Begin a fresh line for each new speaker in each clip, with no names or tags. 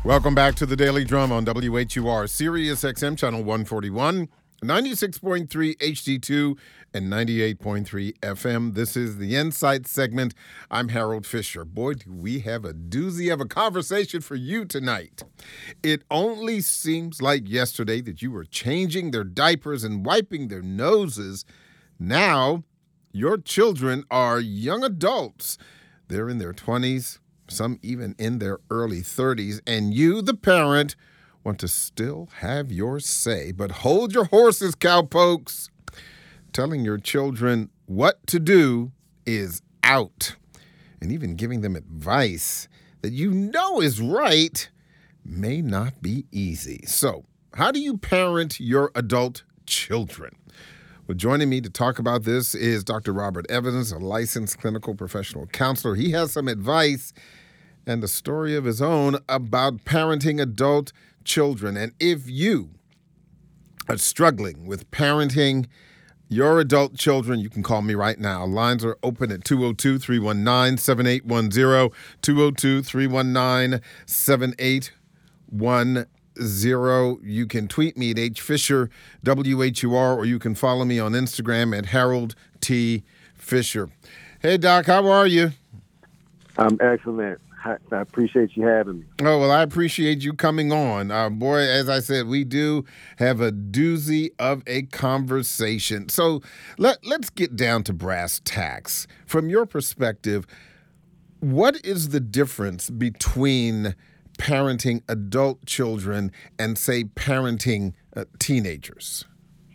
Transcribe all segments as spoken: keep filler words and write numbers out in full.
Welcome back to the Daily Drum on W H U R, Sirius X M Channel one forty-one, ninety-six point three H D two, and ninety-eight point three F M. This is the Insight segment. I'm Harold Fisher. Boy, do we have a doozy of a conversation for you tonight. It only seems like yesterday that you were changing their diapers and wiping their noses. Now, your children are young adults. They're in their twenties. Some even in their early thirties, and you, the parent, want to still have your say. But hold your horses, cowpokes. Telling your children what to do is out. And even giving them advice that you know is right may not be easy. So, how do you parent your adult children? Well, joining me to talk about this is Doctor Robert Evans, a licensed clinical professional counselor. He has some advice and a story of his own about parenting adult children. And if you are struggling with parenting your adult children, you can call me right now. Lines are open at two oh two, three one nine, seven eight one zero, two oh two, three one nine, seven eight one zero. You can tweet me at H Fisher, W H U R, or you can follow me on Instagram at Harold T. Fisher. Hey, Doc, how are you?
I'm excellent. I appreciate you having me.
Oh, well, I appreciate you coming on. Uh, boy, as I said, we do have a doozy of a conversation. So let, let's get down to brass tacks. From your perspective, what is the difference between parenting adult children and, say, parenting uh, teenagers?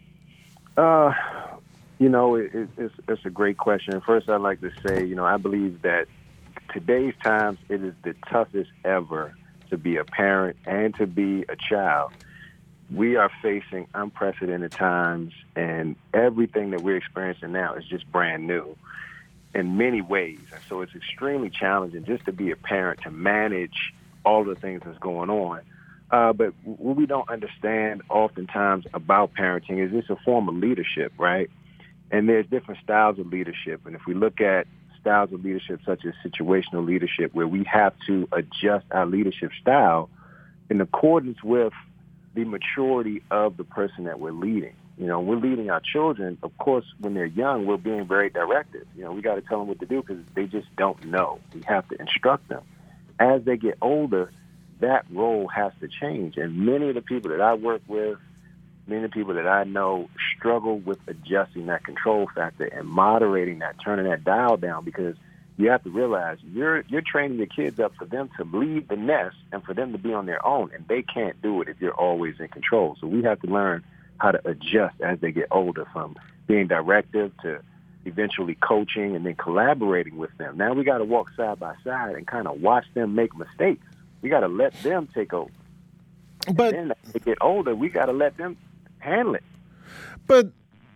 Uh, you know, it, it, it's, it's a great question. First, I'd like to say, you know, I believe that today's times, it is the toughest ever to be a parent and to be a child. We are facing unprecedented times, and everything that we're experiencing now is just brand new in many ways. And so it's extremely challenging just to be a parent, to manage all the things that's going on. Uh, but what we don't understand oftentimes about parenting is it's a form of leadership, right? And there's different styles of leadership. And if we look at styles of leadership such as situational leadership, where we have to adjust our leadership style in accordance with the maturity of the person that we're leading. You know, we're leading our children, of course, when they're young, we're being very directive. You know, we got to tell them what to do because they just don't know. We have to instruct them. As they get older, that role has to change. And many of the people that I work with, many of the people that I know struggle with adjusting that control factor and moderating that, turning that dial down, because you have to realize you're you're training your kids up for them to leave the nest and for them to be on their own, and they can't do it if you're always in control. So we have to learn how to adjust as they get older, from being directive to eventually coaching and then collaborating with them. Now we got to walk side by side and kind of watch them make mistakes. We got to let them take over. But and then as they get older, we got to let them handle it.
But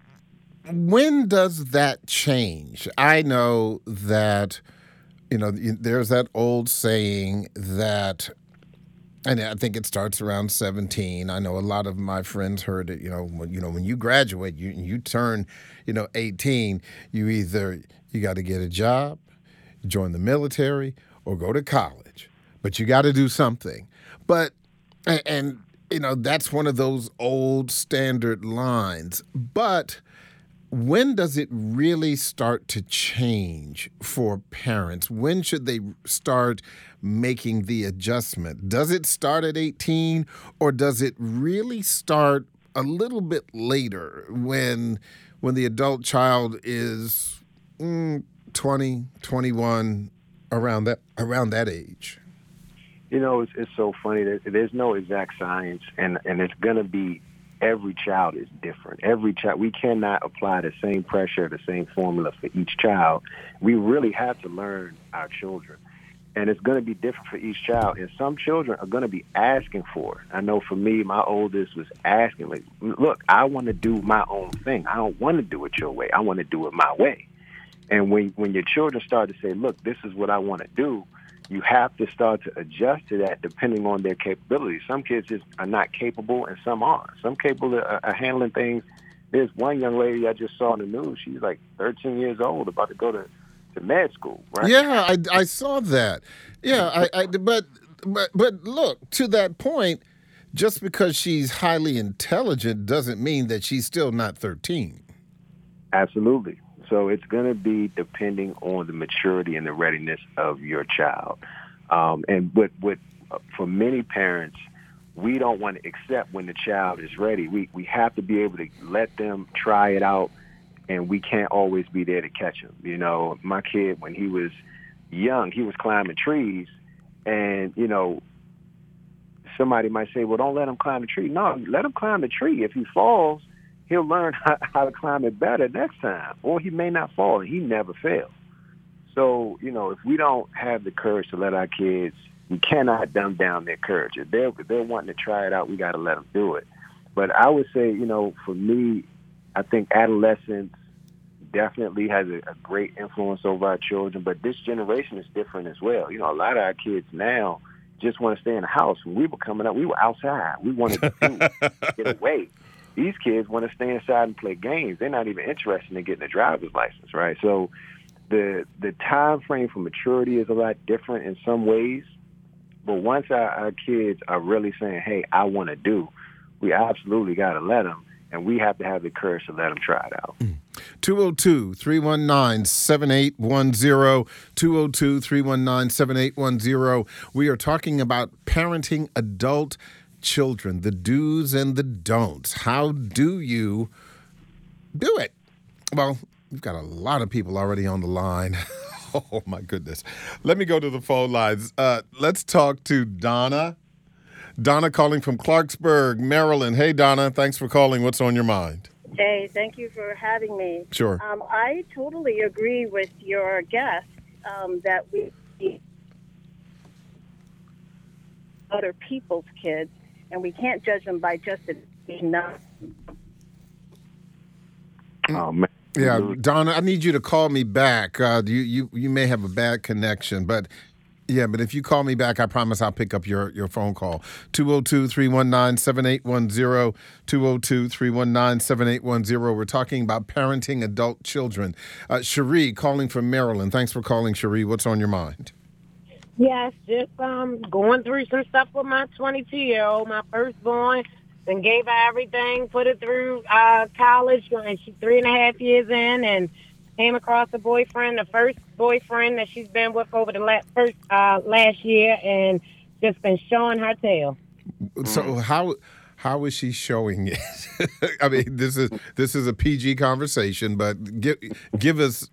when does that change? I know that, you know, there's that old saying that, and I think it starts around seventeen. I know a lot of my friends heard it, you know, when, you know, when you graduate, you you turn, you know, eighteen, you either, you got to get a job, join the military, or go to college. But you got to do something. But, and, and you know, that's one of those old standard lines. But when does it really start to change for parents? When should they start making the adjustment? Does it start at eighteen, or does it really start a little bit later when when the adult child is mm, twenty, twenty-one, around that around that age?
You know, it's, it's so funny that there's no exact science, and, and it's going to be, every child is different. Every child, we cannot apply the same pressure, the same formula for each child. We really have to learn our children, and it's going to be different for each child. And some children are going to be asking for it. I know for me, my oldest was asking, like, look, I want to do my own thing. I don't want to do it your way. I want to do it my way. And when when your children start to say, look, this is what I want to do, you have to start to adjust to that depending on their capabilities. Some kids just are not capable, and some are. Some capable are, are handling things. There's one young lady I just saw in the news. She's like thirteen years old, about to go to, to med school, right?
Yeah, I, I saw that. Yeah, I, I but but but look, to that point, just because she's highly intelligent doesn't mean that she's still not thirteen.
Absolutely. So it's going to be depending on the maturity and the readiness of your child. Um, and with, with, for many parents, we don't want to accept when the child is ready. We we have to be able to let them try it out, and we can't always be there to catch them. You know, my kid, when he was young, he was climbing trees, and, you know, somebody might say, well, don't let him climb the tree. No, let him climb the tree. If he falls, he'll learn how, how to climb it better next time, or he may not fall, and he never fails. So, you know, if we don't have the courage to let our kids, we cannot dumb down their courage. If they're, if they're wanting to try it out, we got to let them do it. But I would say, you know, for me, I think adolescence definitely has a, a great influence over our children, but this generation is different as well. You know, a lot of our kids now just want to stay in the house. When we were coming up, we were outside. We wanted to do, get away. These kids want to stay inside and play games. They're not even interested in getting a driver's license, right? So the the time frame for maturity is a lot different in some ways. But once our, our kids are really saying, hey, I want to do, we absolutely got to let them, and we have to have the courage to let them try it out.
two oh two, three one nine, seven eight one zero, two oh two, three one nine, seven eight one zero. We are talking about parenting adult children, the do's and the don'ts. How do you do it? Well, we've got a lot of people already on the line. Oh, my goodness. Let me go to the phone lines. Uh, let's talk to Donna. Donna calling from Clarksburg, Maryland. Hey, Donna, thanks for calling. What's on your mind?
Hey, thank you for having me.
Sure.
Um, I totally agree with your guest um, that we other people's kids, and we can't judge them by just enough.
Oh, man.
Yeah, Donna, I need you to call me back. Uh, you, you you may have a bad connection, but yeah, but if you call me back, I promise I'll pick up your, your phone call. two oh two, three one nine, seven eight one zero, two oh two, three one nine, seven eight one zero. We're talking about parenting adult children. Uh, Cherie calling from Maryland. Thanks for calling, Cherie. What's on your mind?
Yes, just um going through some stuff with my twenty-two-year-old, my firstborn. Then gave her everything, put her through uh, college, and she's three and a half years in, and came across a boyfriend, the first boyfriend that she's been with over the la- first uh, last year, and just been showing her tail.
So how how is she showing it? I mean, this is this is a P G conversation, but give give us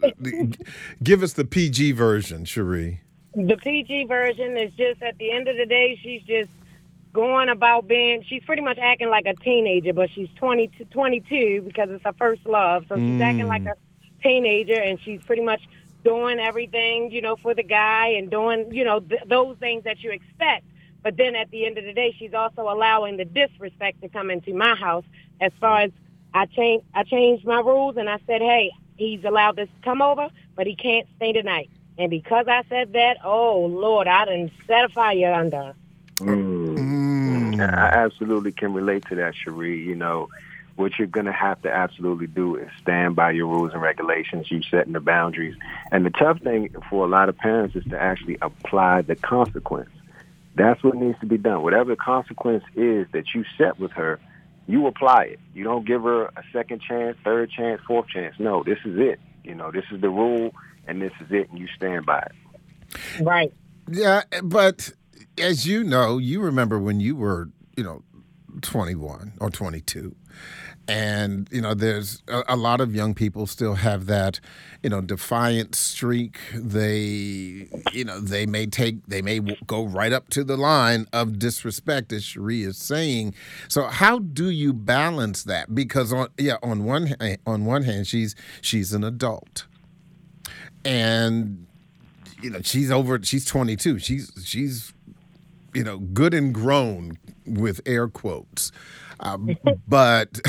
give us the P G version, Cherie.
The P G version is just at the end of the day, she's just going about being, she's pretty much acting like a teenager, but she's twenty, twenty-two because it's her first love. So she's mm. acting like a teenager, and she's pretty much doing everything, you know, for the guy and doing, you know, th- those things that you expect. But then at the end of the day, she's also allowing the disrespect to come into my house as far as I changed, I changed my rules, and I said, hey, he's allowed this to come over, but he can't stay the night. And because I said that, oh, Lord, I done set a fire under.
Mm. Mm. I absolutely can relate to that, Cherie. You know, what you're going to have to absolutely do is stand by your rules and regulations. You setting the boundaries. And the tough thing for a lot of parents is to actually apply the consequence. That's what needs to be done. Whatever the consequence is that you set with her, you apply it. You don't give her a second chance, third chance, fourth chance. No, this is it. You know, this is the rule, and this is it, and you stand by it.
Right.
Yeah, but as you know, you remember when you were, you know, twenty-one or twenty-two. And, you know, there's a, a lot of young people still have that, you know, defiant streak. They, you know, they may take, they may go right up to the line of disrespect, as Cherie is saying. So how do you balance that? Because on, yeah, on one, on one hand, she's, she's an adult. And, you know, she's over, she's twenty-two. She's, she's, you know, good and grown with air quotes. Um, but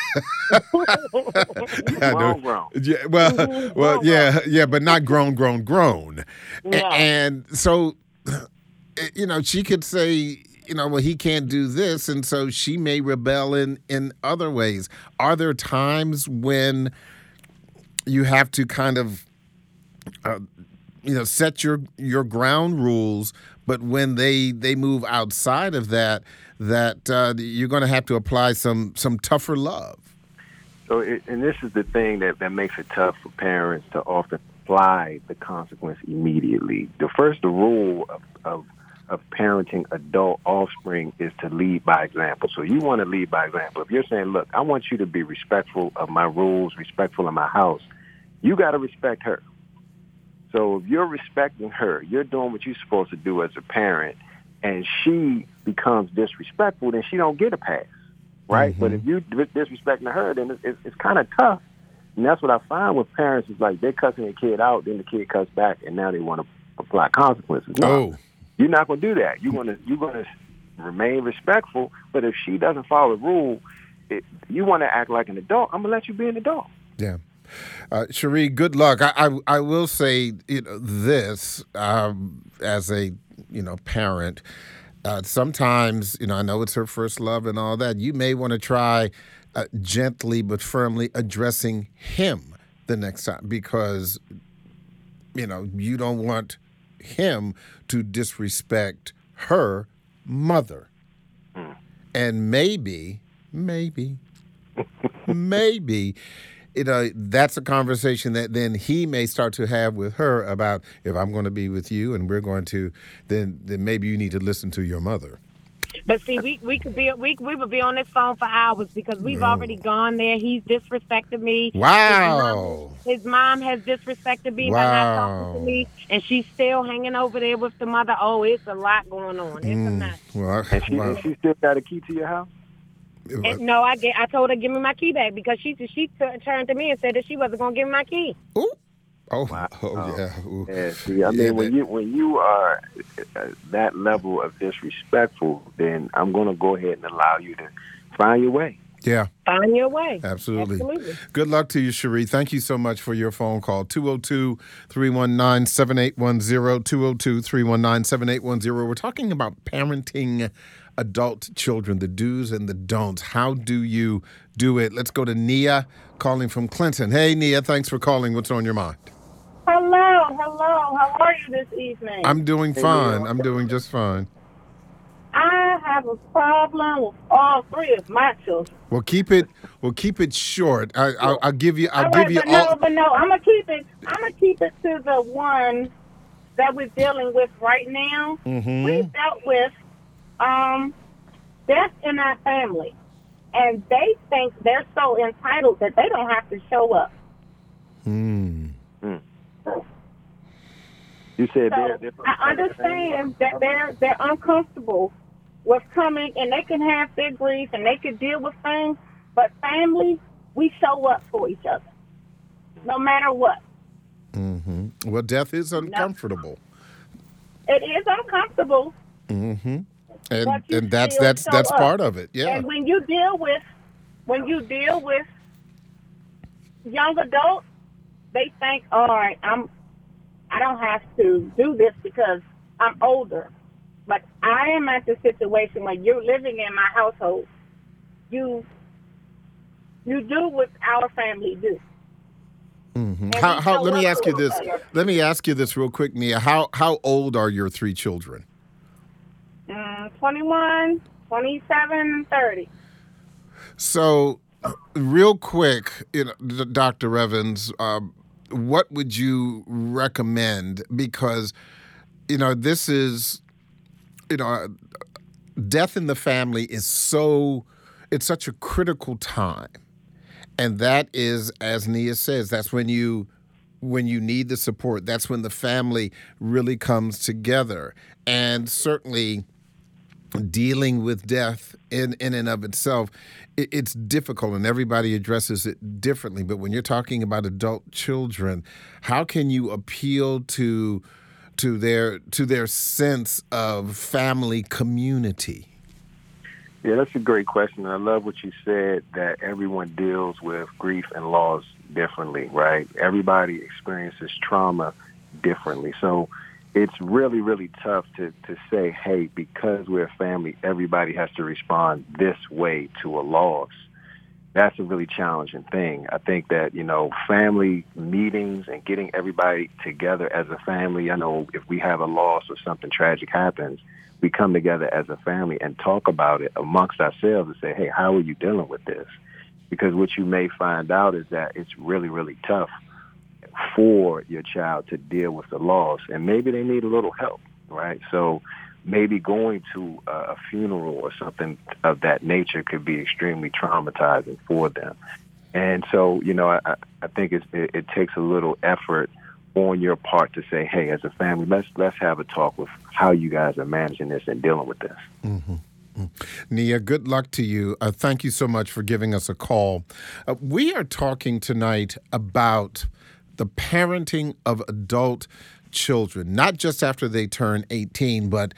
grown, grown.
Yeah, well, well, yeah, yeah, but not grown, grown, grown.
Yeah.
And so, you know, she could say, you know, well, he can't do this, and so she may rebel in in other ways. Are there times when you have to kind of, uh, you know, set your your ground rules, But when they they move outside of that, that uh, you're going to have to apply some some tougher love.
So, it, and this is the thing that, that makes it tough for parents to often apply the consequence immediately. The first the rule of, of of parenting adult offspring is to lead by example. So you want to lead by example. If you're saying, look, I want you to be respectful of my rules, respectful of my house, you got to respect her. So if you're respecting her, you're doing what you're supposed to do as a parent, and she becomes disrespectful, then she don't get a pass, right? Mm-hmm. But if you disrespecting her, then it's, it's, it's kind of tough. And that's what I find with parents is like they're cussing their kid out, then the kid cuss back, and now they want to apply consequences. No.
Oh.
You're not going to do that. You're going to you're going to remain respectful. But if she doesn't follow the rule, it, you want to act like an adult. I'm going to let you be an adult.
Yeah, uh, Cherie, good luck. I, I I will say you know this um, as a you know parent. Uh, sometimes you know I know it's her first love and all that. You may want to try uh, gently but firmly addressing him the next time because you know you don't want him to disrespect her mother. Mm. And maybe, maybe, maybe, you know, that's a conversation that then he may start to have with her about if I'm going to be with you and we're going to, then then maybe you need to listen to your mother.
But see, we we could be we we would be on this phone for hours because we've no. already gone there. He's disrespected me.
Wow.
His mom, his mom has disrespected me
wow.
by not talking to me, and she's still hanging over there with the mother. Oh, it's a lot going on. It's mm. a mess.
Well,
and she,
wow.
she still got a key to your house?
And, no, I get. I told her give me my key back because she she t- turned to me and said that she wasn't going to give me my key.
Ooh. Oh,
wow.
oh yeah. Ooh.
Yeah, see, I
yeah,
mean, when
that...
you when you are that level of disrespectful, then I'm going to go ahead and allow you to find your way.
Yeah.
Find your way.
Absolutely.
Absolutely.
Good luck to you, Cherie. Thank you so much for your phone call. two oh two, three one nine, seven eight one zero, two oh two, three one nine, seven eight one zero. We're talking about parenting adult children, the do's and the don'ts. How do you do it? Let's go to Nia calling from Clinton. Hey, Nia, thanks for calling. What's on your mind?
Hello, hello. How are you this evening?
I'm doing fine. I'm doing just fine.
I have a problem with all three of my children.
Well, keep it. Well, keep it short. I, I'll, I'll give you. I'll
all
give
right,
you
but
all.
No, but no. I'm gonna keep it. I'm gonna keep it to the one that we're dealing with right now.
Mm-hmm.
We dealt with um, death in our family, and they think they're so entitled that they don't have to show up.
Hmm.
Mm. You said
so
they're, they're
I understand that they're they're uncomfortable with coming, and they can have their grief and they can deal with things. But families, we show up for each other, no matter what.
Mm-hmm. Well, death is uncomfortable.
No. It is uncomfortable.
Mm-hmm. And and that's that's that's
up.
part of it. Yeah.
And when you deal with when you deal with young adults, they think, all right, I'm, I don't have to do this because I'm older. But I am at the situation where you're living in my household. You, you do what our family do.
Mm-hmm. How, how, let me ask you this. Let me ask you this real quick, Nia. How how old are your three children?
Mm, twenty-one, twenty-seven, thirty.
So, real quick, you know, Doctor Evans, um, what would you recommend? Because, you know, this is, you know, death in the family is so, it's such a critical time. And that is, as Nia says, that's when you, when you need the support. That's when the family really comes together. And certainly dealing with death in, in and of itself, it, it's difficult and everybody addresses it differently. But when you're talking about adult children, how can you appeal to to their to their sense of family community?
Yeah, that's a great question. I love what you said, that everyone deals with grief and loss differently, right? Everybody experiences trauma differently. So it's really, really tough to, to say, hey, because we're a family, everybody has to respond this way to a loss. that's a really challenging thing. I think that, you know, family meetings and getting everybody together as a family, I know if we have a loss or something tragic happens, we come together as a family and talk about it amongst ourselves and say, hey, how are you dealing with this? Because what you may find out is that it's really, really tough for your child to deal with the loss, and maybe they need a little help, right? So maybe going to a funeral or something of that nature could be extremely traumatizing for them. And so, you know, I, I think it's, it, it takes a little effort on your part to say, hey, as a family, let's let's have a talk with how you guys are managing this and dealing with this.
Mm-hmm. Nia, good luck to you. Uh, thank you so much for giving us a call. Uh, we are talking tonight about the parenting of adult children, not just after they turn eighteen, but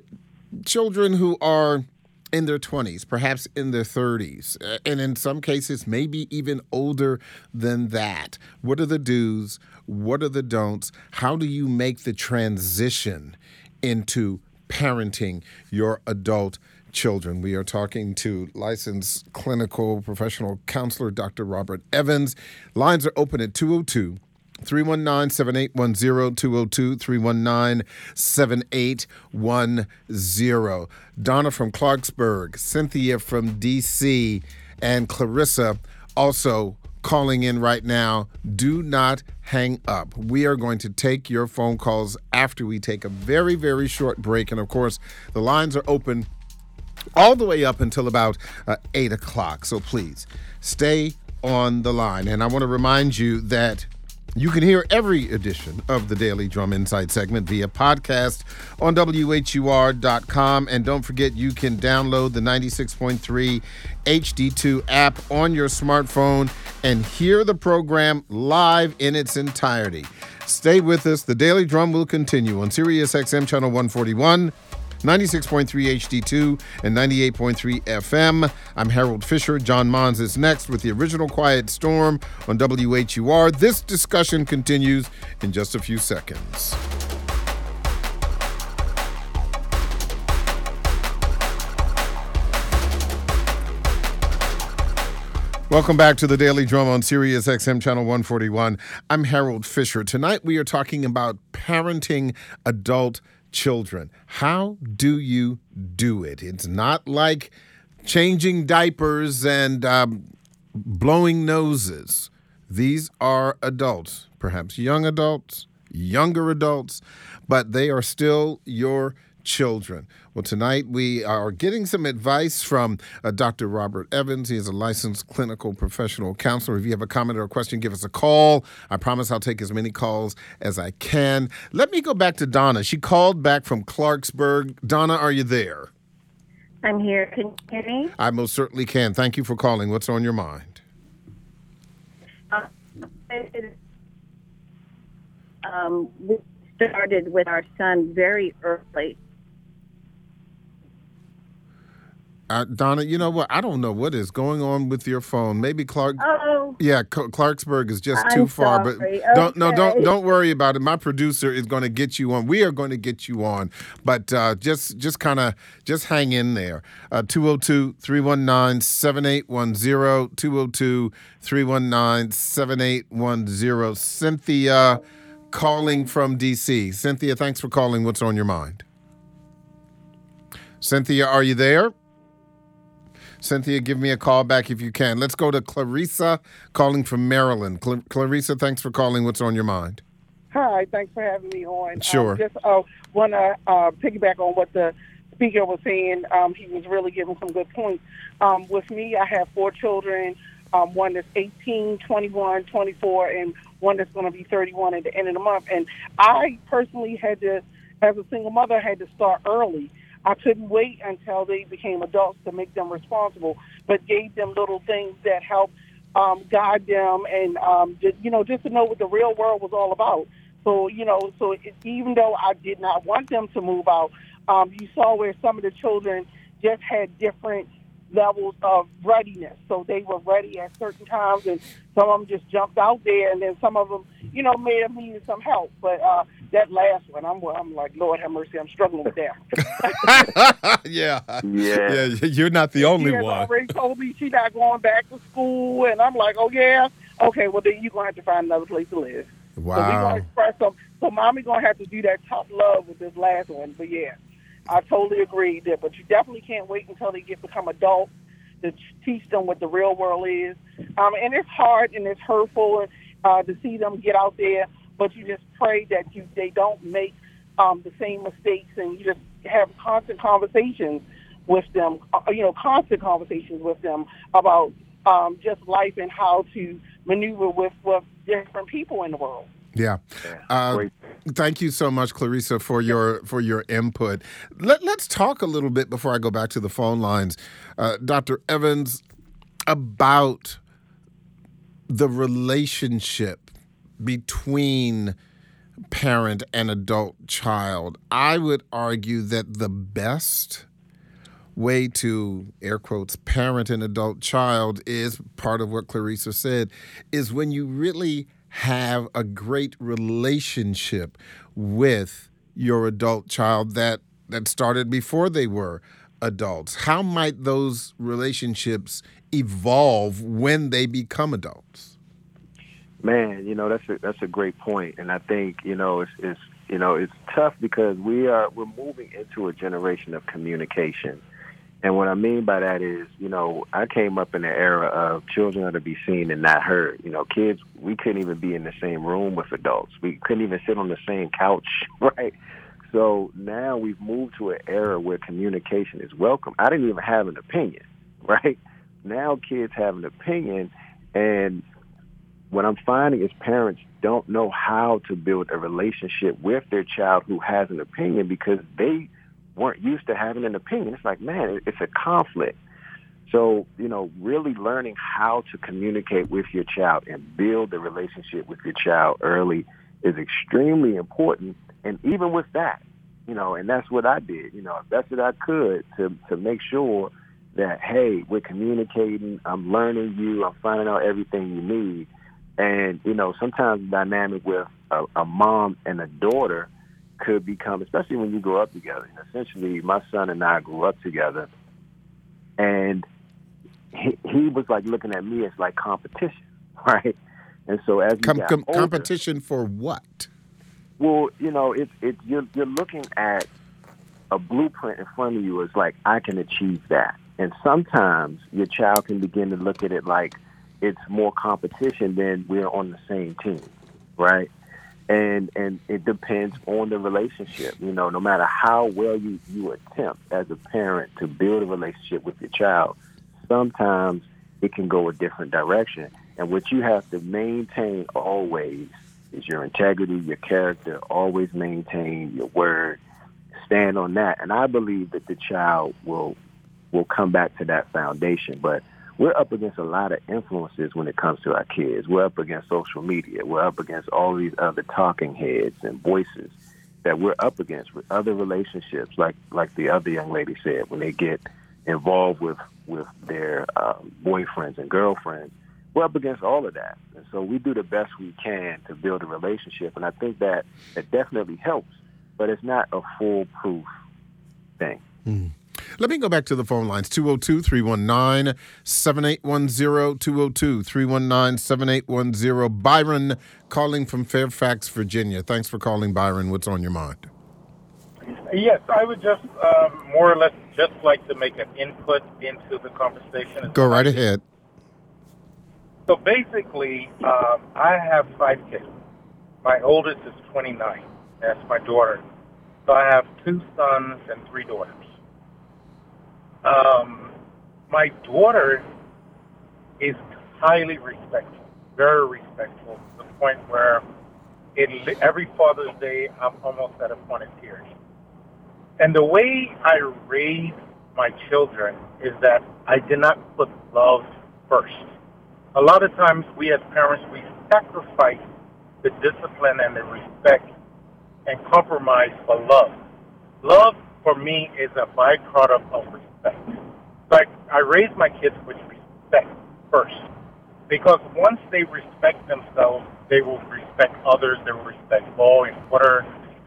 children who are in their twenties, perhaps in their thirties, and in some cases, maybe even older than that. What are the do's? What are the don'ts? How do you make the transition into parenting your adult children? We are talking to licensed clinical professional counselor, Doctor Robert Evans. Lines are open at two oh two, three one nine, seven eight one zero, two oh two, three one nine, seven eight one zero. Donna from Clarksburg, Cynthia from D C, and Clarissa also calling in right now. Do not hang up. We are going to take your phone calls after we take a very, very short break. And of course, the lines are open all the way up until about uh, eight o'clock. So please stay on the line. And I want to remind you that you can hear every edition of the Daily Drum Insight segment via podcast on W H U R dot com. And don't forget, you can download the ninety-six point three H D two app on your smartphone and hear the program live in its entirety. Stay with us. The Daily Drum will continue on Sirius X M Channel one forty-one, ninety-six point three H D two, and ninety-eight point three F M. I'm Harold Fisher. John Mons is next with the original Quiet Storm on W H U R. This discussion continues in just a few seconds. Welcome back to the Daily Drum on Sirius X M Channel one forty-one. I'm Harold Fisher. Tonight we are talking about parenting adult children. How do you do it? It's not like changing diapers and um, blowing noses. These are adults, perhaps young adults, younger adults, but they are still your children. Well, tonight we are getting some advice from uh, Doctor Robert Evans. He is a licensed clinical professional counselor. If you have a comment or a question, give us a call. I promise I'll take as many calls as I can. Let me go back to Donna. She called back from Clarksburg. Donna, are you there?
I'm here. Can you hear me?
I most certainly can. Thank you for calling. What's on your mind?
Uh, it, um, we started with our son very early.
Uh, Donna, you know what? I don't know what is going on with your phone. Maybe Clark.
Oh.
Yeah, C- Clarksburg is just
I'm
too far.
sorry.
But don't no, don't
Okay.
don't worry about it. My producer is going to get you on. We are going to get you on. But uh, just just kind of just hang in there. Uh, two oh two, three one nine, seven eight one zero, two oh two, three one nine, seven eight one zero. Cynthia calling from D C. Cynthia, thanks for calling. What's on your mind? Cynthia, are you there? Cynthia, give me a call back if you can. Let's go to Clarissa calling from Maryland. Cl- Clarissa, thanks for calling. What's on your mind?
Hi, thanks for having me on.
Sure.
Um, just uh, want to uh, piggyback on what the speaker was saying. Um, he was really giving some good points. Um, with me, I have four children. Um, one that's eighteen, twenty-one, twenty-four, and one that's going to be thirty-one at the end of the month. And I personally had to, as a single mother, had to start early. I couldn't wait until they became adults to make them responsible, but gave them little things that helped um, guide them and, um, just, you know, just to know what the real world was all about. So, you know, so it, even though I did not want them to move out, um, you saw where some of the children just had different levels of readiness. So they were ready at certain times, and some of them just jumped out there, and then some of them, you know, may have needed some help. But uh, that last one, I'm I'm like, Lord have mercy, I'm struggling with that.
yeah.
Yeah.
Yeah, you're not the only
She has
one.
already told me she's not going back to school, and I'm like, oh, yeah? Okay, well, then you're going to have to find another place to live. So we're
Wow.
going to express some. So Mommy going to have to do that tough love with this last one. But, yeah, I totally agree there. But you definitely can't wait until they get become adults to teach them what the real world is. Um, and it's hard and it's hurtful uh, to see them get out there, but you just pray that you they don't make um, the same mistakes, and you just have constant conversations with them, uh, you know, constant conversations with them about um, just life and how to maneuver with, with different people in the world.
Yeah.
Yeah,
Uh,
great.
thank you so much, Clarissa, for your for your input. Let, let's talk a little bit before I go back to the phone lines, uh, Doctor Evans, about the relationship between parent and adult child. I would argue that the best way to, air quotes, parent an adult child is part of what Clarissa said, is when you really have a great relationship with your adult child that, that started before they were adults. How might those relationships evolve when they become adults?
Man, you know, that's a that's a great point, and I think you know it's, it's you know it's tough because we are we're moving into a generation of communication, and what I mean by that is, you know, I came up in the era of children are to be seen and not heard. You know, kids, we couldn't even be in the same room with adults. We couldn't even sit on the same couch, right? So now we've moved to an era where communication is welcome. I didn't even have an opinion, right? Now kids have an opinion, and what I'm finding is parents don't know how to build a relationship with their child who has an opinion because they weren't used to having an opinion. It's like, man, it's a conflict. So, you know, really learning how to communicate with your child and build the relationship with your child early is extremely important. And even with that, you know, and that's what I did, you know, as best as I could to, to make sure that, hey, we're communicating, I'm learning you, I'm finding out everything you need. And, you know, sometimes the dynamic with a, a mom and a daughter could become, especially when you grow up together. And essentially, my son and I grew up together, and he, he was like looking at me as like competition, right? And so as we
Com-
got
com-
older,
competition for what?
well, you know, it's it, you're you're looking at a blueprint in front of you as like, I can achieve that. And sometimes your child can begin to look at it like it's more competition than we're on the same team, right? And and it depends on the relationship. You know, no matter how well you, you attempt as a parent to build a relationship with your child, sometimes it can go a different direction. And what you have to maintain always is your integrity, your character, always maintain your word, stand on that. And I believe that the child will will come back to that foundation. But we're up against a lot of influences when it comes to our kids. We're up against social media. We're up against all these other talking heads and voices that we're up against with other relationships, like like the other young lady said, when they get involved with, with their um, boyfriends and girlfriends. We're up against all of that. And so we do the best we can to build a relationship. And I think that it definitely helps, but it's not a foolproof thing.
Mm. Let me go back to the phone lines, two oh two, three one nine, seven eight one zero, two oh two, three one nine, seven eight one zero. Byron calling from Fairfax, Virginia. Thanks for calling, Byron. What's on your mind?
Yes, I would just um, more or less just like to make an input into the conversation.
Go right ahead.
So basically, um, I have five kids. My oldest is twenty-nine. That's my daughter. So I have two sons and three daughters. Um, my daughter is highly respectful, very respectful, to the point where it, every Father's Day, I'm almost at a point of tears. And the way I raise my children is that I did not put love first. A lot of times we as parents, we sacrifice the discipline and the respect and compromise for love. Love, for me, is a byproduct of respect. Like, I raise my kids with respect first, because once they respect themselves, they will respect others, they will respect law and order,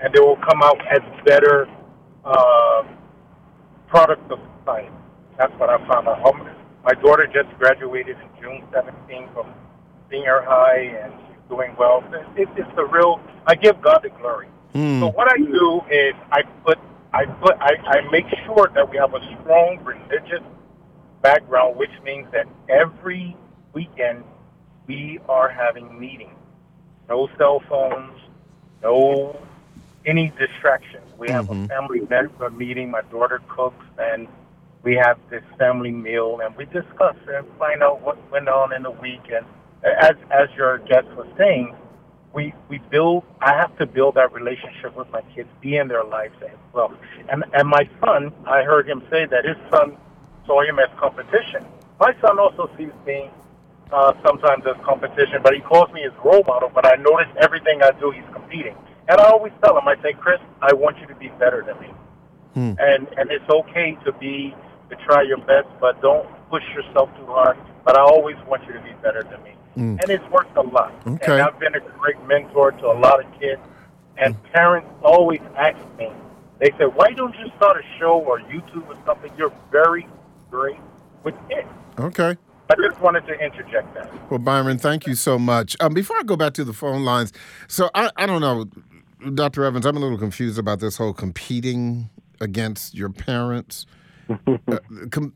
and they will come out as better uh, products of society. That's what I found out. Um, my daughter just graduated in June seventeenth from senior high, and she's doing well. It, it's the real. I give God the glory.
Mm.
So what I do is I put, I put, I, I make sure that we have a strong religious background, which means that every weekend we are having meetings. No cell phones, no any distractions. We have
Mm-hmm.
a family me- meeting. My daughter cooks, and we have this family meal, and we discuss and find out what went on in the week. And as as your guest was saying, we we build. I have to build that relationship with my kids, be in their lives as well. And and my son, I heard him say that his son saw him as competition. My son also sees me uh, sometimes as competition, but he calls me his role model. But I notice everything I do, he's competing. And I always tell him, I say, Chris, I want you to be better than me.
Hmm.
And and it's okay to be to try your best, but don't push yourself too hard. But I always want you to be better than me.
Mm.
And it's worked a lot.
Okay.
And I've been a great mentor to a lot of kids. And parents always ask me, they say, why don't you start a show or YouTube or something? You're very great with kids.
Okay.
I just wanted to interject that.
Well, Byron, thank you so much. Um, before I go back to the phone lines, so I, I don't know, Doctor Evans, I'm a little confused about this whole competing against your parents. uh, com-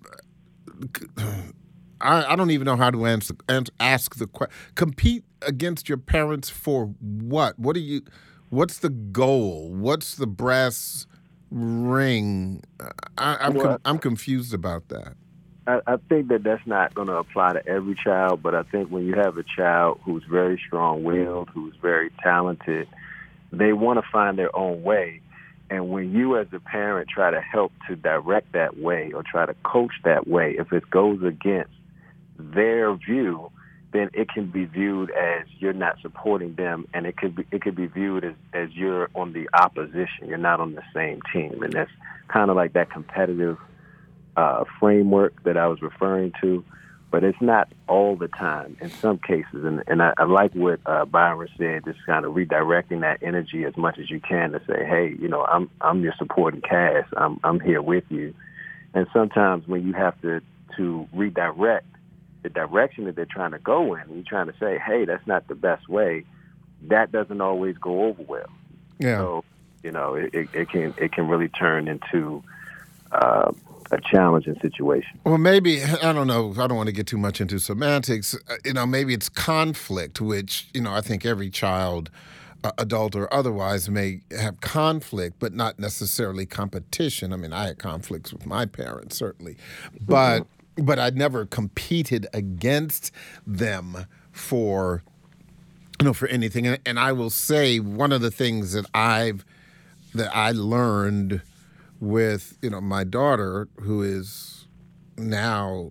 I, I don't even know how to answer, answer ask the question. Compete against your parents for what? What do you? What's the goal? What's the brass ring? I, I'm
Well,
com- I'm confused about that.
I, I think that that's not going to apply to every child, but I think when you have a child who's very strong-willed, who's very talented, they want to find their own way. And when you as a parent try to help to direct that way or try to coach that way, if it goes against their view, then it can be viewed as you're not supporting them, and it could be it could be viewed as, as you're on the opposition. You're not on the same team. And that's kind of like that competitive uh, framework that I was referring to. But it's not all the time in some cases. And, and I, I like what uh, Byron said, just kind of redirecting that energy as much as you can to say, hey, you know, I'm I'm your supporting cast. I'm I'm here with you. And sometimes when you have to, to redirect the direction that they're trying to go in, and you're trying to say, hey, that's not the best way, that doesn't always go over well.
Yeah.
So, you know, it, it, it can it can really turn into uh, a challenging situation.
Well, maybe, I don't know, I don't want to get too much into semantics. Uh, You know, maybe it's conflict, which, you know, I think every child, uh, adult or otherwise, may have conflict, but not necessarily competition. I mean, I had conflicts with my parents, certainly. But mm-hmm. but I never competed against them for, you know, for anything. And, and I will say one of the things that I've, that I learned with, you know, my daughter, who is now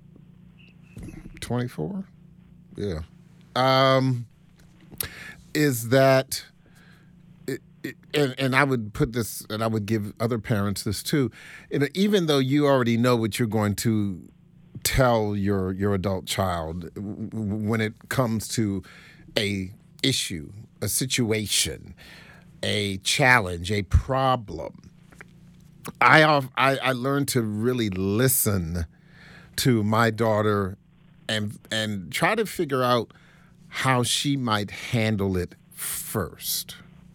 twenty-four, yeah, um, is that, it, it, and, and I would put this, and I would give other parents this too, you know, even though you already know what you're going to tell your your adult child when it comes to a issue, a situation, a challenge, a problem, I, I I learned to really listen to my daughter and and try to figure out how she might handle it first.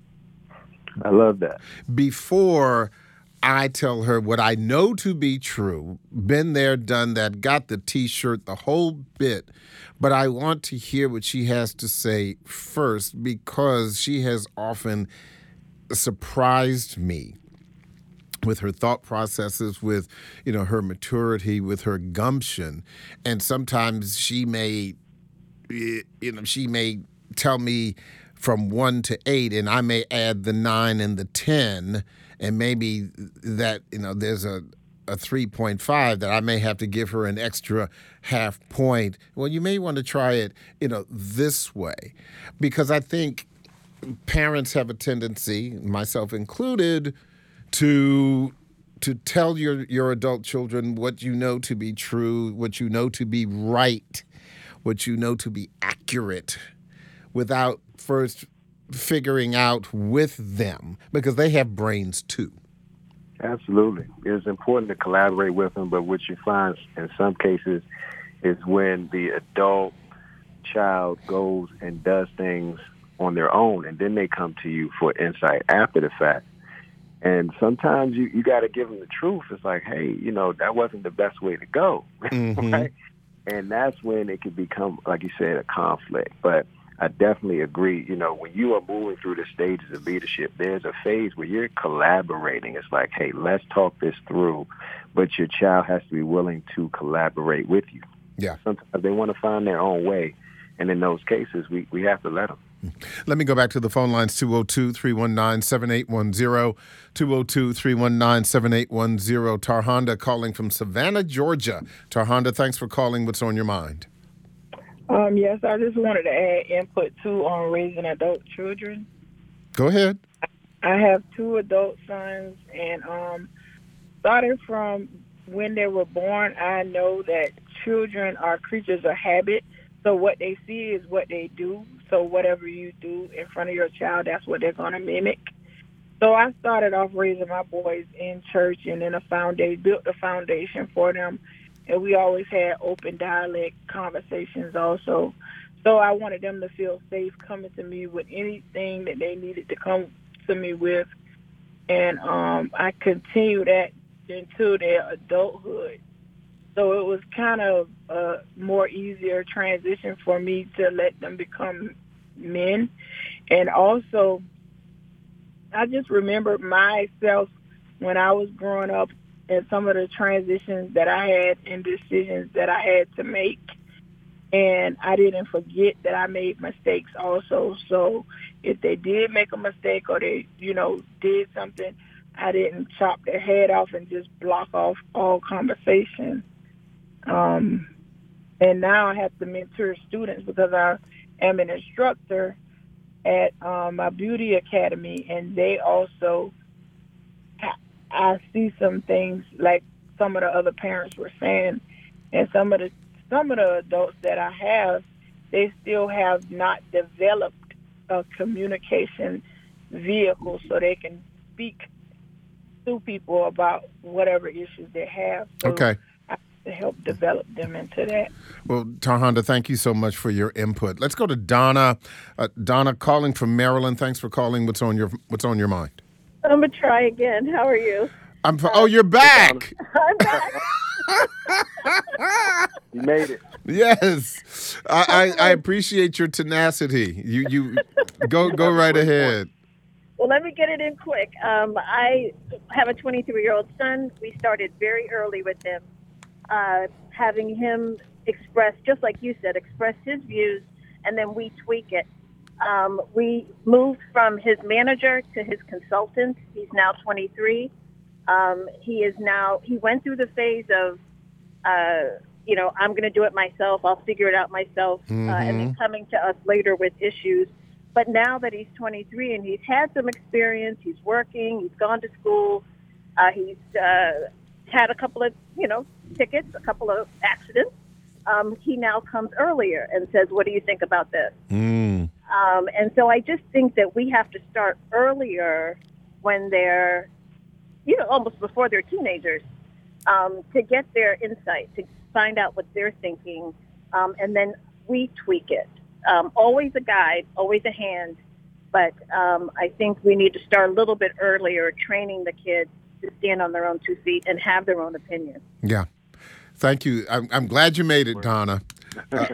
I love that.
Before I tell her what I know to be true, been there, done that, got the T-shirt, the whole bit, but I want to hear what she has to say first because she has often surprised me with her thought processes, with, you know, her maturity, with her gumption. And sometimes she may, you know, she may tell me from one to eight, and I may add the nine and the ten, and maybe that, you know, there's a, a three point five that I may have to give her an extra half point. Well, you may want to try it, you know, this way. Because I think parents have a tendency, myself included, to to tell your, your adult children what you know to be true, what you know to be right, what you know to be accurate, without first figuring out with them because they have brains too.
Absolutely. It's important to collaborate with them, but what you find in some cases is when the adult child goes and does things on their own, and then they come to you for insight after the fact. And sometimes you, you got to give them the truth. It's like, hey, you know, that wasn't the best way to go,
Mm-hmm.
right? And that's when it could become, like you said, a conflict. But I definitely agree. You know, when you are moving through the stages of leadership, there's a phase where you're collaborating. It's like, hey, let's talk this through. But your child has to be willing to collaborate with you.
Yeah.
Sometimes they want to find their own way. And in those cases, we, we have to let them.
Let me go back to the phone lines, two oh two, three one nine, seven eight one zero, two oh two, three one nine, seven eight one zero. Tarhonda calling from Savannah, Georgia. Tarhonda, thanks for calling. What's on your mind?
Um, yes, I just wanted to add input, too, on raising adult children.
Go ahead.
I have two adult sons, and um, starting from when they were born, I know that children are creatures of habit. So what they see is what they do. So whatever you do in front of your child, that's what they're going to mimic. So I started off raising my boys in church and in a foundation, built a foundation for them. And we always had open dialect conversations also. So I wanted them to feel safe coming to me with anything that they needed to come to me with. And um, I continued that into their adulthood. So it was kind of a more easier transition for me to let them become men. And also, I just remember myself when I was growing up and some of the transitions that I had and decisions that I had to make. And I didn't forget that I made mistakes also. So if they did make a mistake or they, you know, did something, I didn't chop their head off and just block off all conversation. Um, and now I have to mentor students because I am an instructor at um, my beauty academy, and they also, I see some things like some of the other parents were saying, and some of the some of the adults that I have, they still have not developed a communication vehicle so they can speak to people about whatever issues they have. So
Okay.
to help develop them into that.
Well, Tarhonda, thank you so much for your input. Let's go to Donna. Uh, Donna, calling from Maryland. Thanks for calling. What's on your What's on your mind?
I'm gonna try again. How are you?
I'm. Uh, oh, you're back.
I'm back.
You made it.
Yes, I, I, I appreciate your tenacity. You you go go right ahead.
Well, let me get it in quick. Um, I have a twenty-three-year-old son. We started very early with him. Uh, having him express, just like you said, express his views, and then we tweak it. Um, we moved from his manager to his consultant. He's now twenty-three. Um, he is now, he went through the phase of, uh, you know, I'm going to do it myself. I'll figure it out myself.
Mm-hmm.
Uh, and then coming to us later with issues. But now that he's twenty-three and he's had some experience, he's working, he's gone to school, uh, he's uh, had a couple of, you know, tickets, a couple of accidents. Um, he now comes earlier and says, what do you think about this?
Mm.
Um, and so I just think that we have to start earlier when they're, you know, almost before they're teenagers, um, to get their insight, to find out what they're thinking, um, and then we tweak it. Um, always a guide, always a hand, but um, I think we need to start a little bit earlier, training the kids to stand on their own two feet and have their own opinion.
Yeah. Thank you. I'm, I'm glad you made it, Donna. Uh,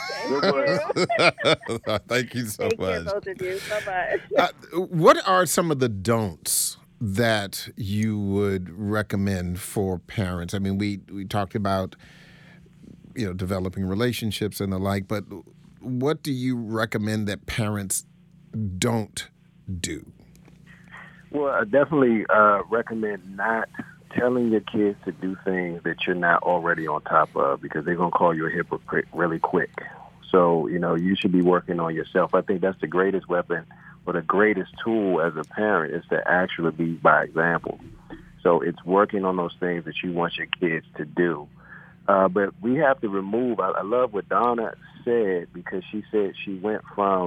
Thank you so
Take
much.
care, both of you. Bye-bye.
Uh, what are some of the don'ts that you would recommend for parents? I mean, we, we talked about, you know, developing relationships and the like, but what do you recommend that parents don't do?
Well, I definitely uh, recommend not telling your kids to do things that you're not already on top of, because they're going to call you a hypocrite really quick. So, you know, you should be working on yourself. I think that's the greatest weapon or the greatest tool as a parent is to actually be by example. So it's working on those things that you want your kids to do. Uh, but we have to remove, I, I love what Donna said, because she said she went from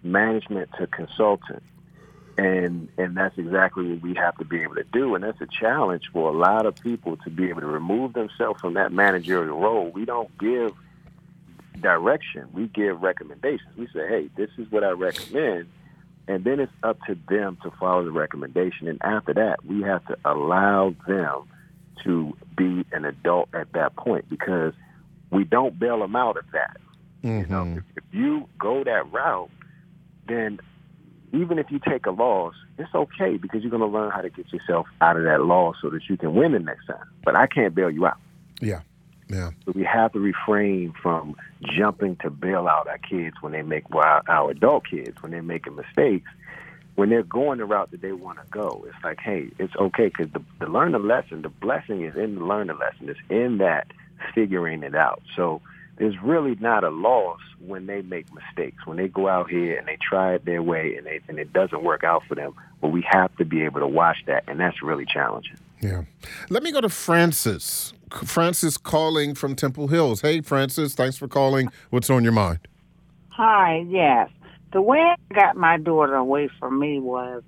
management to consultant. And and that's exactly what we have to be able to do. And that's a challenge for a lot of people to be able to remove themselves from that managerial role. We don't give direction. We give recommendations. We say, hey, this is what I recommend. And then it's up to them to follow the recommendation. And after that, we have to allow them to be an adult at that point, because we don't bail them out of that.
Mm-hmm.
You know, if, if you go that route, then even if you take a loss, it's okay, because you're going to learn how to get yourself out of that loss so that you can win the next time. But I can't bail you out.
Yeah, yeah.
So we have to refrain from jumping to bail out our kids when they make, well, our, our adult kids, when they're making mistakes. When they're going the route that they want to go, it's like, hey, it's okay, because the, the learn the lesson, the blessing is in the learn the lesson. It's in that figuring it out. So there's really not a loss when they make mistakes, when they go out here and they try it their way and, they, and it doesn't work out for them. But we have to be able to watch that, and that's really challenging.
Yeah. Let me go to Francis. Francis calling from Temple Hills. Hey, Francis, thanks for calling. What's on your mind?
Hi, yes. The way I got my daughter away from me was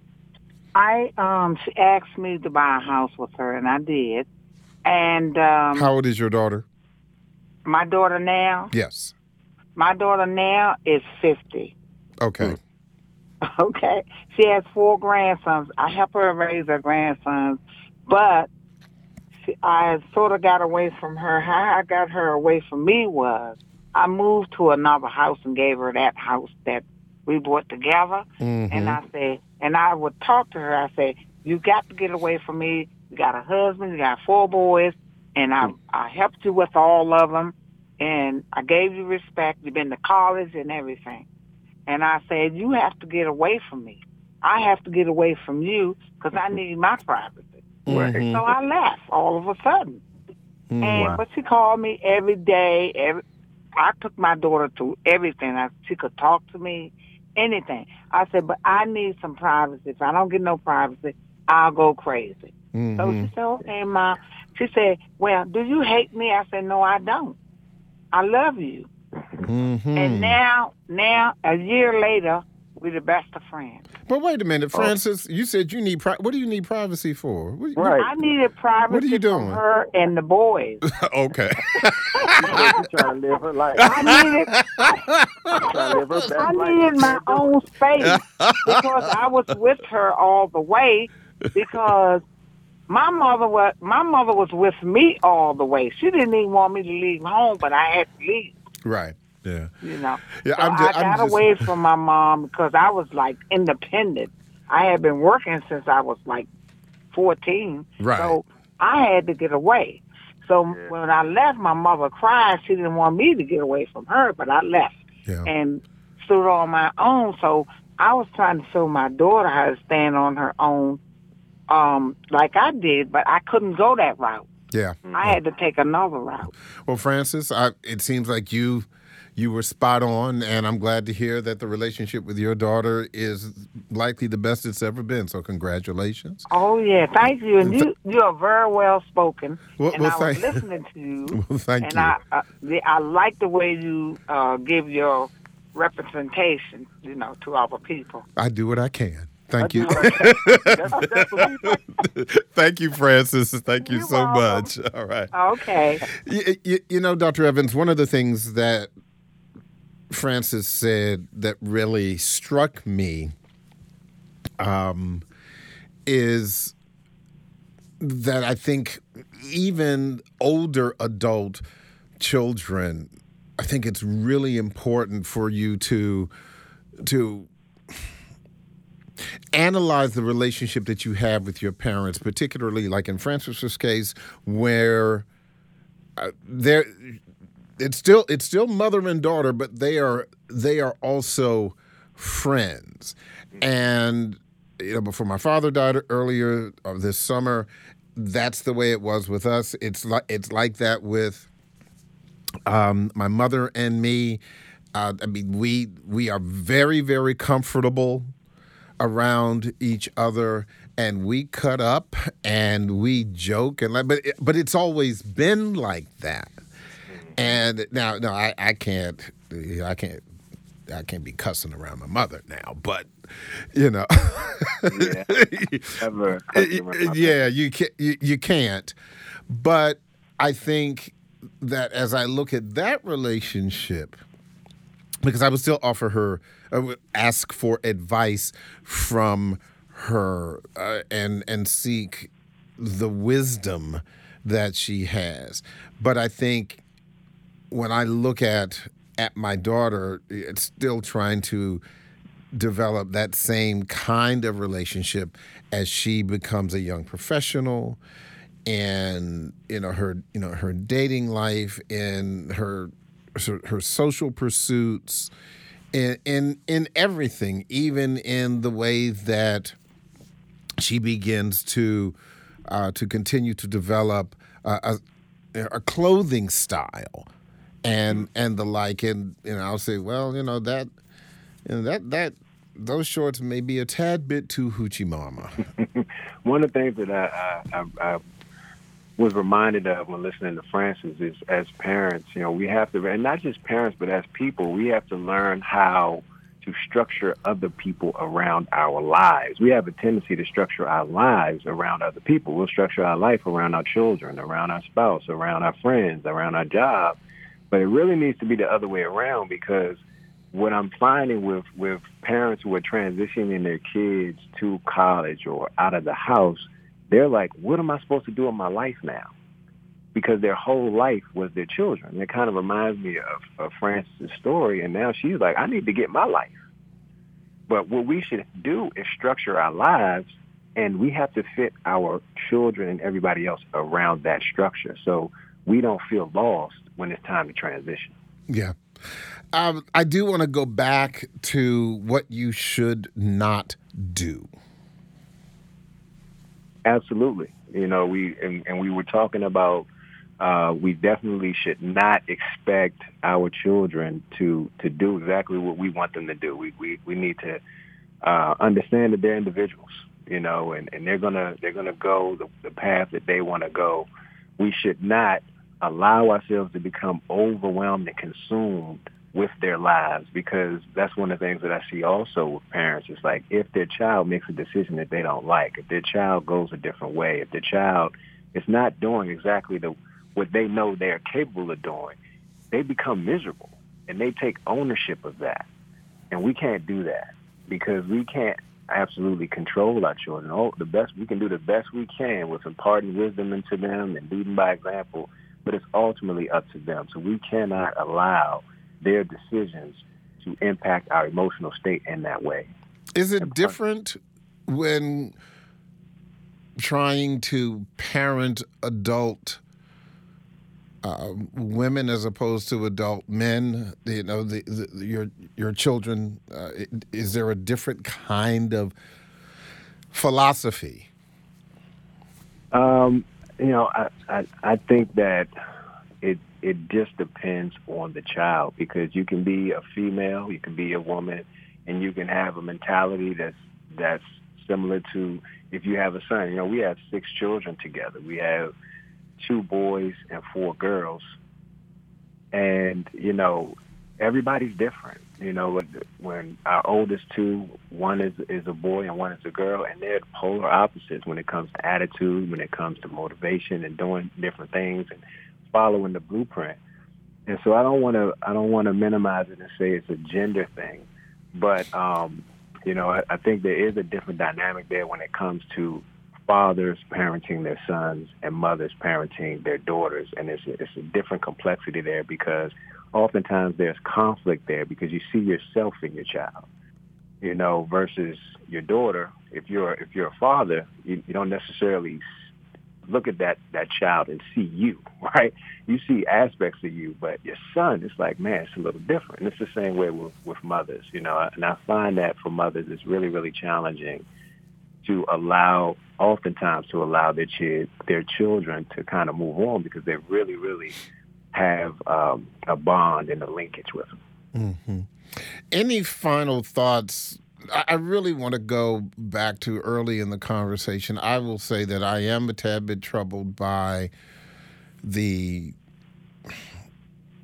I um she asked me to buy a house with her, and I did. And um
How old is your daughter?
My daughter now?
Yes.
My daughter now is fifty.
Okay.
Okay. She has four grandsons. I help her raise her grandsons, but she, I sort of got away from her. How I got her away from me was I moved to another house and gave her that house that we bought together.
Mm-hmm.
And I said, and I would talk to her. I said, you got to get away from me. You got a husband, you got four boys, and I I helped you with all of them, and I gave you respect. You've been to college and everything. And I said, you have to get away from me. I have to get away from you because I need my privacy.
Mm-hmm.
So I left all of a sudden.
Mm-hmm.
And
Wow.
but she called me every day. Every I took my daughter to everything. I, she could talk to me, anything. I said, but I need some privacy. If I don't get no privacy, I'll go crazy.
Mm-hmm.
So she said, okay, Ma. She said, well, do you hate me? I said, no, I don't. I love you.
Mm-hmm.
And now, now, a year later, we're the best of friends.
But wait a minute, Francis. You said you need pri- what do you need privacy for? What,
Right.
I needed privacy
What are you doing?
from her and the boys.
Okay.
She's trying to live her life.
I needed,
Trying to live her best
I
life.
needed my own space because I was with her all the way. Because my mother was my mother was with me all the way. She didn't even want me to leave home, but I had to leave.
Right. Yeah.
You know.
Yeah.
So
I'm just,
I got
I'm just,
away from my mom because I was like independent. I had been working since I was like fourteen.
Right.
So I had to get away. So
Yeah.
when I left, my mother cried. She didn't want me to get away from her, but I left
Yeah.
and stood on my own. So I was trying to show my daughter how to stand on her own, um, like I did, but I couldn't go that route.
Yeah.
I had to take another route.
Well, Francis, I, it seems like you you were spot on, and I'm glad to hear that the relationship with your daughter is likely the best it's ever been. So congratulations.
Oh yeah, thank you. And you you are very well spoken.
Well-
and
well,
I was
thank-
listening to you.
Well, thank
and
you.
I uh, the, I like the way you uh, give your representation, you know, to other people.
I do what I can. Thank
I
you.
do what I can. That's- that's what we-
Thank you, Francis. Thank you
You're
so
welcome.
much. All right.
Okay.
You, you, you know, Doctor Evans, one of the things that Francis said that really struck me um, is that I think even older adult children, I think it's really important for you to to analyze the relationship that you have with your parents, particularly like in Francis's case, where uh, they're it's still it's still mother and daughter, but they are they are also friends. And you know, before my father died earlier uh, this summer, that's the way it was with us. It's like it's like that with um, my mother and me. Uh, I mean, we we are very very comfortable around each other, and we cut up and we joke and like, but it, but it's always been like that. And now, no, I, I can't, I can't I can't be cussing around my mother now, but you know,
yeah, ever
yeah, you can't, you, you can't. But I think that as I look at that relationship, because I would still offer her, I would ask for advice from her uh, and and seek the wisdom that she has. But I think when I look at at my daughter, it's still trying to develop that same kind of relationship as she becomes a young professional, and you know her you know her dating life and her her social pursuits, in in in everything, even in the way that she begins to uh, to continue to develop uh, a, a clothing style. And and the like, and you know, I'll say, well, you know that, you know, that that those shorts may be a tad bit too hoochie mama.
One of the things that I, I, I, I was reminded of when listening to Francis is, as parents, you know, we have to, and not just parents, but as people, we have to learn how to structure other people around our lives. We have a tendency to structure our lives around other people. We'll structure our life around our children, around our spouse, around our friends, around our job. But it really needs to be the other way around, because what I'm finding with, with parents who are transitioning their kids to college or out of the house, they're like, what am I supposed to do in my life now? Because their whole life was their children. It kind of reminds me of, of Frances' story, and now she's like, I need to get my life. But what we should do is structure our lives, and we have to fit our children and everybody else around that structure so we don't feel lost when it's time to transition.
Yeah. Um, I do want to go back to what you should not do.
Absolutely. You know, we and, and we were talking about uh, we definitely should not expect our children to, to do exactly what we want them to do. We we, we need to uh, understand that they're individuals, you know, and, and they're gonna they're gonna go the, the path that they want to go. We should not allow ourselves to become overwhelmed and consumed with their lives, because that's one of the things that I see also with parents. It's like, if their child makes a decision that they don't like, if their child goes a different way, if their child is not doing exactly the what they know they're capable of doing, they become miserable and they take ownership of that. And we can't do that, because we can't absolutely control our children. Oh, the best we can do the best we can with imparting wisdom into them and leading by example, but it's ultimately up to them. So we cannot allow their decisions to impact our emotional state in that way.
Is it different when trying to parent adult uh, women as opposed to adult men? You know, the, the, your your children. Uh, is there a different kind of philosophy?
Um, you know, I, I I think that it it just depends on the child, because you can be a female, you can be a woman, and you can have a mentality that's that's similar to if you have a son. You know, we have six children together. We have two boys and four girls, and you know, everybody's different. You know, when our oldest two, one is is a boy and one is a girl, and they're polar opposites when it comes to attitude, when it comes to motivation and doing different things and following the blueprint. And so I don't want to I don't want to minimize it and say it's a gender thing, but um, you know, I, I think there is a different dynamic there when it comes to fathers parenting their sons and mothers parenting their daughters, and it's a, it's a different complexity there, because oftentimes there's conflict there because you see yourself in your child, you know, versus your daughter. If you're if you're a father, you, you don't necessarily look at that, that child and see you, right? You see aspects of you, but your son, it's like, man, it's a little different. And it's the same way with, with mothers, you know. And I find that for mothers, it's really, really challenging to allow, oftentimes to allow their ch- their children to kind of move on, because they really, really have um, a bond and a linkage with them.
Mm-hmm. Any final thoughts? I really want to go back to early in the conversation. I will say that I am a tad bit troubled by the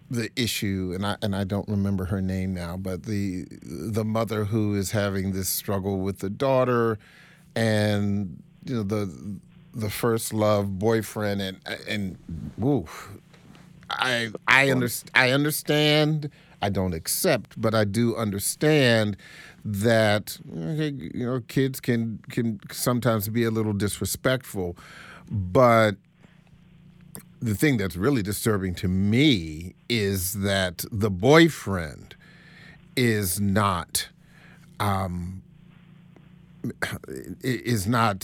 the issue, and I and I don't remember her name now, but the the mother who is having this struggle with the daughter, and you know the the first love boyfriend, and and woo, I I understand. I understand. I don't accept, but I do understand that you know kids can can sometimes be a little disrespectful, but the thing that's really disturbing to me is that the boyfriend is not um, is not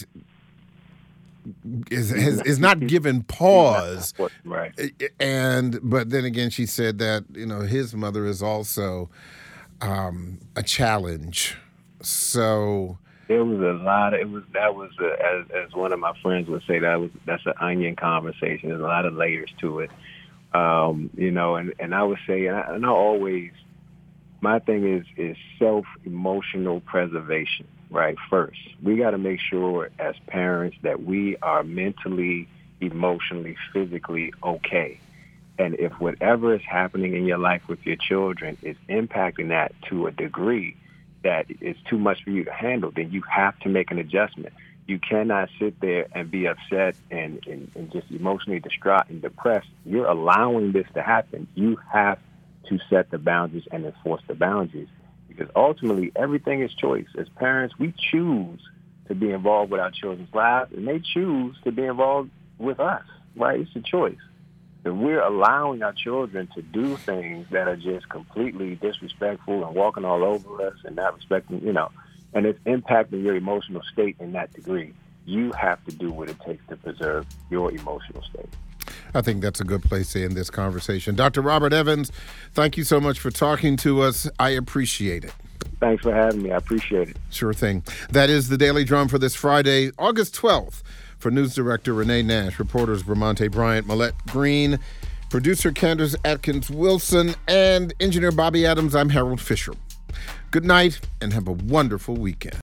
is is, is not given pause,
right?
And but then again, she said that you know his mother is also um, a challenge. So
it was a lot of it was that was a, as as one of my friends would say, that was that's an onion conversation. There's a lot of layers to it, um, you know. And, and I would say, and I, and I always, my thing is is self emotional preservation. Right. First, we got to make sure as parents that we are mentally, emotionally, physically okay. And if whatever is happening in your life with your children is impacting that to a degree that is too much for you to handle, then you have to make an adjustment. You cannot sit there and be upset and, and, and just emotionally distraught and depressed. You're allowing this to happen. You have to set the boundaries and enforce the boundaries. Because ultimately, everything is choice. As parents, we choose to be involved with our children's lives, and they choose to be involved with us, right? It's a choice. And we're allowing our children to do things that are just completely disrespectful and walking all over us and not respecting, you know, and it's impacting your emotional state in that degree. You have to do what it takes to preserve your emotional state.
I think that's a good place to end this conversation. Doctor Robert Evans, thank you so much for talking to us. I appreciate it.
Thanks for having me. I appreciate it.
Sure thing. That is the Daily Drum for this Friday, August twelfth. For News Director Renee Nash, reporters Vermonte Bryant, Millette Green, producer Candace Atkins-Wilson, and engineer Bobby Adams, I'm Harold Fisher. Good night and have a wonderful weekend.